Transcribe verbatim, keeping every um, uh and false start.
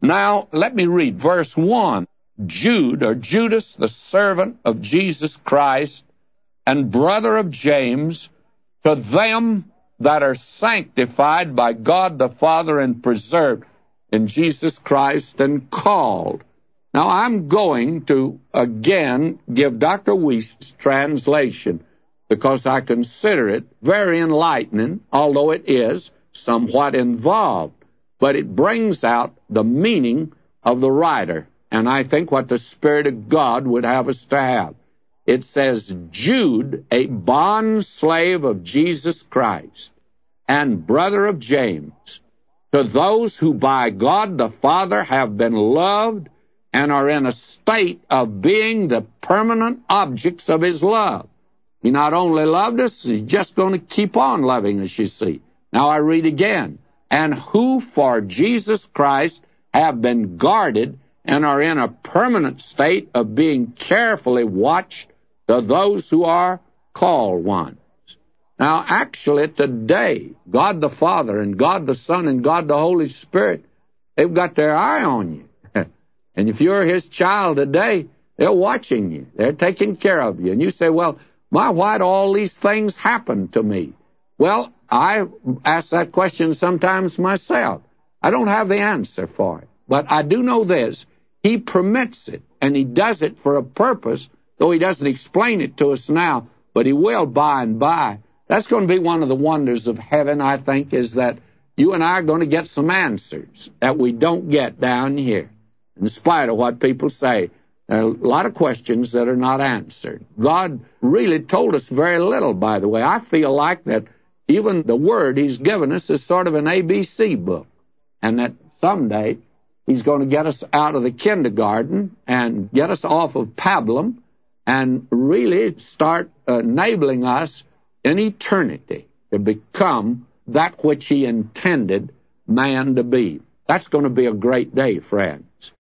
Now, let me read verse one. Jude, or Judas, the servant of Jesus Christ, and brother of James, to them that are sanctified by God the Father and preserved in Jesus Christ and called. Now, I'm going to, again, give Doctor Wuest's translation because I consider it very enlightening, although it is somewhat involved. But it brings out the meaning of the writer, and I think what the Spirit of God would have us to have. It says, Jude, a bond slave of Jesus Christ, and brother of James, to those who by God the Father have been loved and are in a state of being the permanent objects of His love. He not only loved us, He's just going to keep on loving us, you see. Now I read again. And who for Jesus Christ have been guarded and are in a permanent state of being carefully watched to those who are called ones. Now, actually, today, God the Father and God the Son and God the Holy Spirit, they've got their eye on you. And if you're His child today, they're watching you. They're taking care of you. And you say, well, my, why do all these things happen to me? Well, I ask that question sometimes myself. I don't have the answer for it. But I do know this. He permits it, and He does it for a purpose, though He doesn't explain it to us now, but He will by and by. That's going to be one of the wonders of heaven, I think, is that you and I are going to get some answers that we don't get down here. In spite of what people say, there are a lot of questions that are not answered. God really told us very little, by the way. I feel like that even the Word He's given us is sort of an A B C book, and that someday He's going to get us out of the kindergarten and get us off of pablum and really start enabling us in eternity to become that which He intended man to be. That's going to be a great day, friends.